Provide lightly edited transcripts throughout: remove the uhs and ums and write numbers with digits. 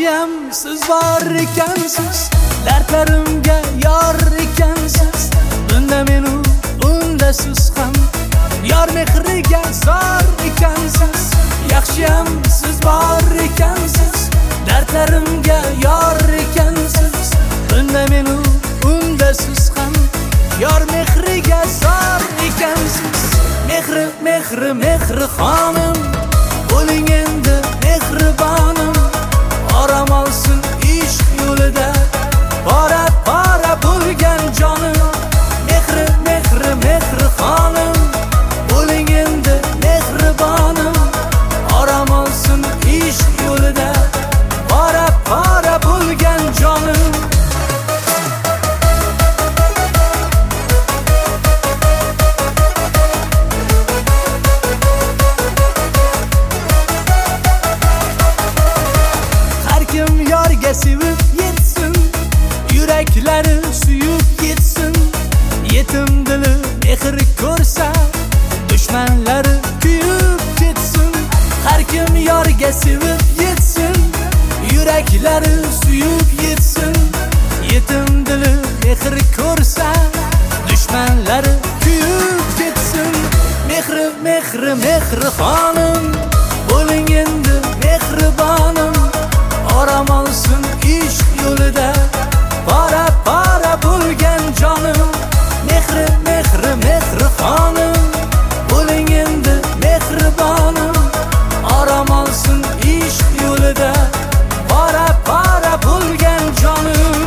Yaxshiyam siz bor ekansiz, dardlarimga yor ekansiz. Bunda meni unda siz ham yor mehriga zor ekansiz. Yaxshiyam siz bor ekansiz, dardlarimga yor ekansiz. Bunda meni unda siz ham yor mehriga zor ekansiz. Mehri mehri mehri xonim, bo'ling endi mehribonim. Orom olsin ishq yo'lida bora bora bo'lgan jonim. Mehri mehri mehri xonim, bo'ling endi mehribonim. Orom olsin ishq yo'lida bora bora bo'lgan jonim. Sevib yetsin, yuraklari suyib yetsin. Yetim dili mehr ko'rsa, dushmanlari kuyib ketsin. Har kim yorga sevib yetsin, yuraklari suyib yetsin. Yetim dili mehr ko'rsa, dushmanlari kuyib ketsin. Mehri mehri mehri xonim, bo'ling endi mehribonim. Orom olsin ishq yo'lida bora bora bo'lgan jonim. Mehri mehri mehri xonim, bo'ling endi mehribonim. Orom olsin ishq yo'lida bora bora bo'lgan jonim.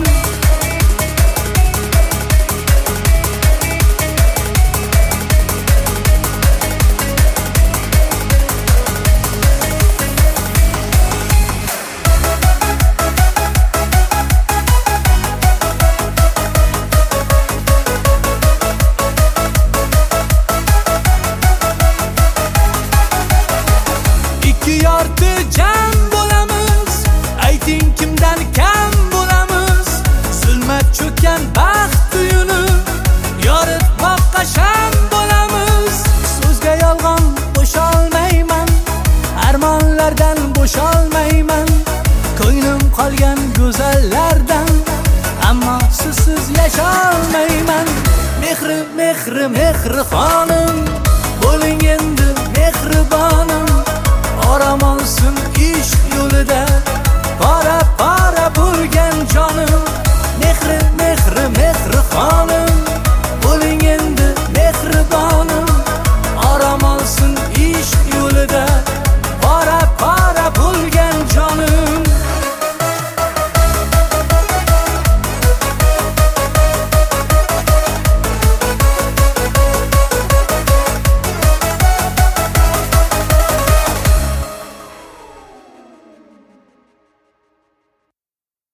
Yorti jam bo'lamiz, ayting kimdan kam bo'lamiz. Zulmat cho'kkan baxt uyini yoritmoqqa sham bo'lamiz. So'zga yolg'on qo'sholmayman, armonlardan bo'sholmayman. Ko'nglim qolgan go'zallardan, ammo sizsiz yasholmayman. Mehri mehri mehri xonim,